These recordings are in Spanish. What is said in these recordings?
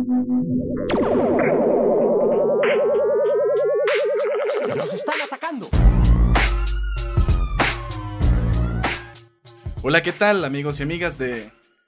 ¡Nos están atacando! Hola, ¿qué tal, amigos y amigas de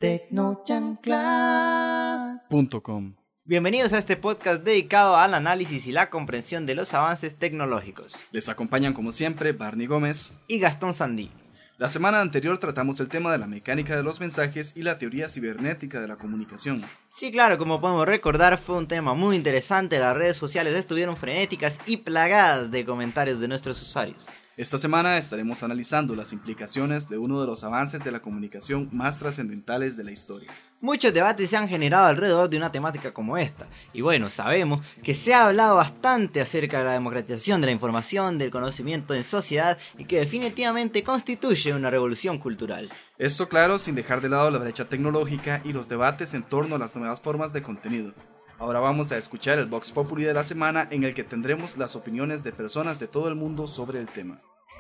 Tecnochanclas.com? Bienvenidos a este podcast dedicado al análisis y la comprensión de los avances tecnológicos. Les acompañan como siempre Barney Gómez y Gastón Sandí. La semana anterior tratamos el tema de la mecánica de los mensajes y la teoría cibernética de la comunicación. Sí, claro, como podemos recordar, fue un tema muy interesante. Las redes sociales estuvieron frenéticas y plagadas de comentarios de nuestros usuarios. Esta semana estaremos analizando las implicaciones de uno de los avances de la comunicación más trascendentales de la historia. Muchos debates se han generado alrededor de una temática como esta. Y bueno, sabemos que se ha hablado bastante acerca de la democratización de la información, del conocimiento en sociedad y que definitivamente constituye una revolución cultural. Esto, claro, sin dejar de lado la brecha tecnológica y los debates en torno a las nuevas formas de contenido. Ahora vamos a escuchar el Vox Populi de la semana, en el que tendremos las opiniones de personas de todo el mundo sobre el tema.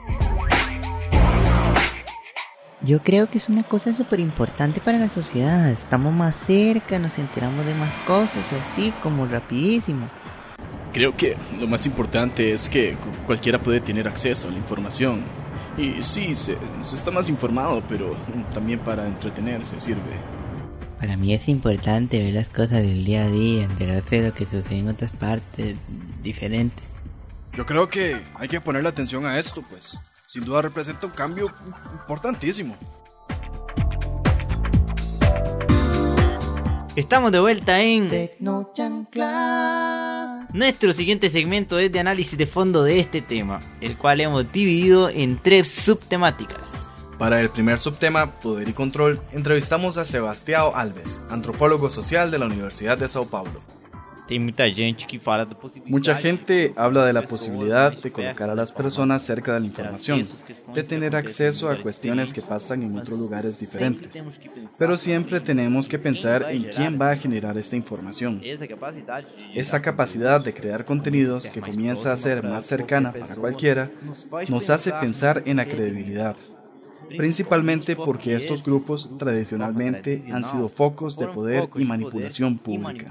Yo creo que es una cosa súper importante para la sociedad. Estamos más cerca, nos enteramos de más cosas, así como rapidísimo. Creo que lo más importante es que cualquiera puede tener acceso a la información. Y sí, se está más informado, pero también para entretenerse sirve. Para mí es importante ver las cosas del día a día, enterarse de lo que sucede en otras partes diferentes. Yo creo que hay que ponerle atención a esto, pues sin duda representa un cambio importantísimo. Estamos de vuelta en Tecnochanclas. Nuestro siguiente segmento es de análisis de fondo de este tema, el cual hemos dividido en 3 subtemáticas. Para el primer subtema, Poder y Control, entrevistamos a Sebastião Alves, antropólogo social de la Universidad de São Paulo. Mucha gente habla de la posibilidad de colocar a las personas cerca de la información, de tener acceso a cuestiones que pasan en otros lugares diferentes. Pero siempre tenemos que pensar en quién va a generar esta información. Esta capacidad de crear contenidos que comienza a ser más cercana para cualquiera, nos hace pensar en la credibilidad. Principalmente porque estos grupos tradicionalmente han sido focos de poder y manipulación pública.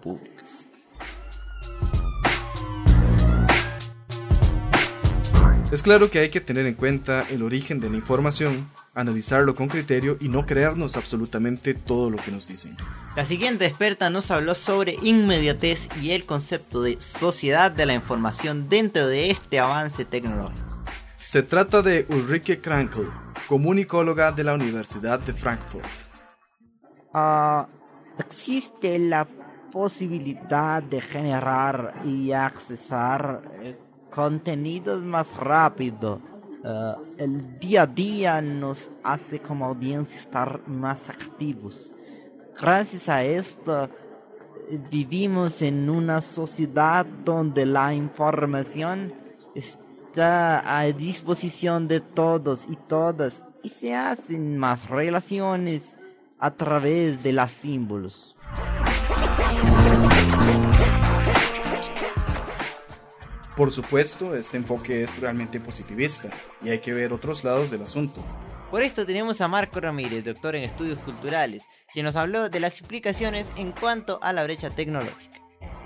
Es claro que hay que tener en cuenta el origen de la información, analizarlo con criterio y no creernos absolutamente todo lo que nos dicen. La siguiente experta nos habló sobre inmediatez y el concepto de sociedad de la información dentro de este avance tecnológico. Se trata de Ulrike Krankl, comunicóloga de la Universidad de Frankfurt. Existe la posibilidad de generar y accesar contenidos más rápido. El día a día nos hace como audiencia estar más activos. Gracias a esto vivimos en una sociedad donde la información está a disposición de todos y todas y se hacen más relaciones a través de los símbolos. Por supuesto, este enfoque es realmente positivista y hay que ver otros lados del asunto. Por esto tenemos a Marco Ramírez, doctor en estudios culturales, quien nos habló de las implicaciones en cuanto a la brecha tecnológica.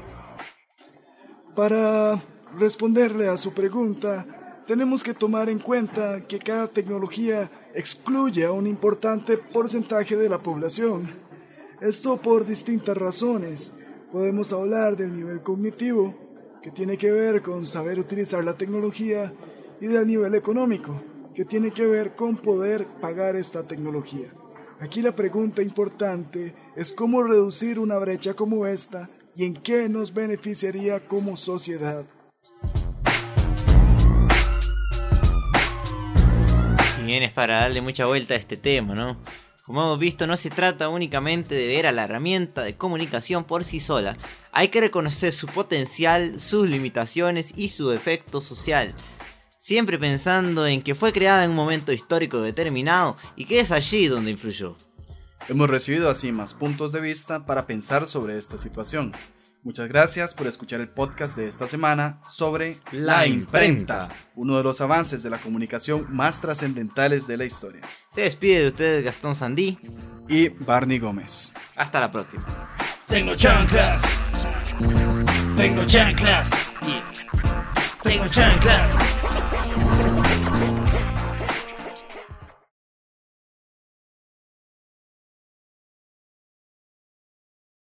Para responderle a su pregunta, tenemos que tomar en cuenta que cada tecnología excluye a un importante porcentaje de la población. Esto por distintas razones. Podemos hablar del nivel cognitivo, que tiene que ver con saber utilizar la tecnología, y del nivel económico, que tiene que ver con poder pagar esta tecnología. Aquí la pregunta importante es cómo reducir una brecha como esta y en qué nos beneficiaría como sociedad. Y bien, es para darle mucha vuelta a este tema, ¿no? Como hemos visto, no se trata únicamente de ver a la herramienta de comunicación por sí sola. Hay que reconocer su potencial, sus limitaciones y su efecto social. Siempre pensando en que fue creada en un momento histórico determinado y que es allí donde influyó. Hemos recibido así más puntos de vista para pensar sobre esta situación. Muchas gracias por escuchar el podcast de esta semana sobre la imprenta, uno de los avances de la comunicación más trascendentales de la historia. Se despide de ustedes Gastón Sandí y Barney Gómez. Hasta la próxima. Tengo chanclas. Tengo chanclas. Tengo chanclas.